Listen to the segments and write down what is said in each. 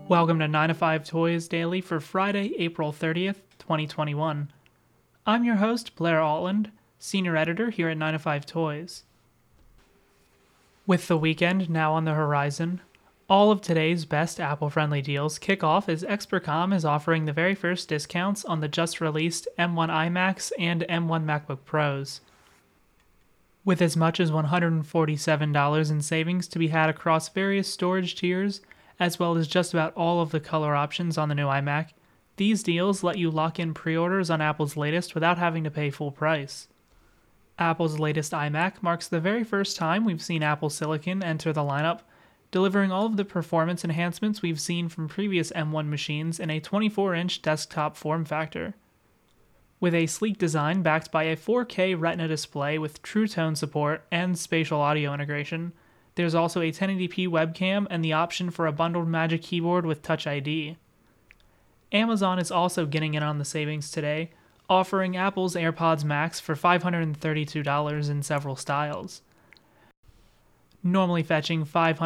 Welcome to 9 to 5 Toys Daily for Friday, April 30th, 2021. I'm your host, Blair Altland, Senior Editor here at 9 to 5 Toys. With the weekend now on the horizon, all of today's best Apple-friendly deals kick off as Expercom is offering the very first discounts on the just-released M1 iMacs and M1 MacBook Pros. With as much as $147 in savings to be had across various storage tiers, as well as just about all of the color options on the new iMac, these deals let you lock in pre-orders on Apple's latest without having to pay full price. Apple's latest iMac marks the very first time we've seen Apple Silicon enter the lineup, delivering all of the performance enhancements we've seen from previous M1 machines in a 24-inch desktop form factor. With a sleek design backed by a 4K Retina display with True Tone support and spatial audio integration, there's also a 1080p webcam and the option for a bundled Magic Keyboard with Touch ID. Amazon is also getting in on the savings today, offering Apple's AirPods Max for $532 in several styles. Normally fetching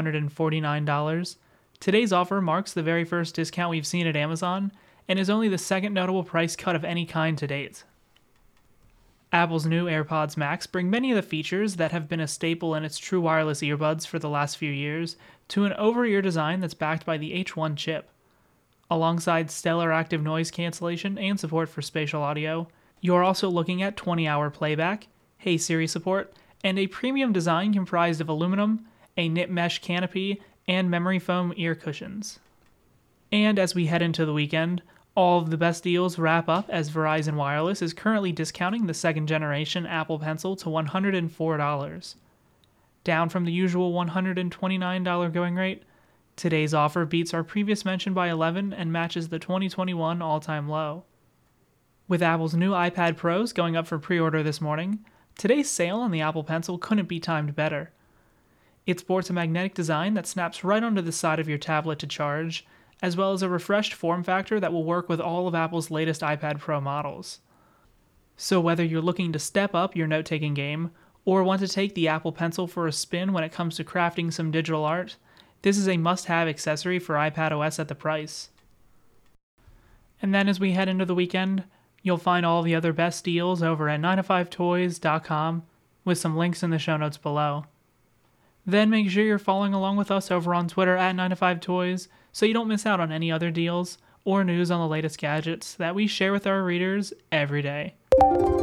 $549, today's offer marks the very first discount we've seen at Amazon and is only the second notable price cut of any kind to date. Apple's new AirPods Max bring many of the features that have been a staple in its true wireless earbuds for the last few years to an over-ear design that's backed by the H1 chip. Alongside stellar active noise cancellation and support for spatial audio, you're also looking at 20-hour playback, Hey Siri support, and a premium design comprised of aluminum, a knit mesh canopy, and memory foam ear cushions. And as we head into the weekend, all of the best deals wrap up as Verizon Wireless is currently discounting the second generation Apple Pencil to $104. Down from the usual $129 going rate, today's offer beats our previous mention by 11 and matches the 2021 all-time low. With Apple's new iPad Pros going up for pre-order this morning, today's sale on the Apple Pencil couldn't be timed better. It sports a magnetic design that snaps right onto the side of your tablet to charge, as well as a refreshed form factor that will work with all of Apple's latest iPad Pro models. So whether you're looking to step up your note-taking game, or want to take the Apple Pencil for a spin when it comes to crafting some digital art, this is a must-have accessory for iPadOS at the price. And then as we head into the weekend, you'll find all the other best deals over at 9to5toys.com with some links in the show notes below. Then make sure you're following along with us over on Twitter at 9to5toys so you don't miss out on any other deals or news on the latest gadgets that we share with our readers every day.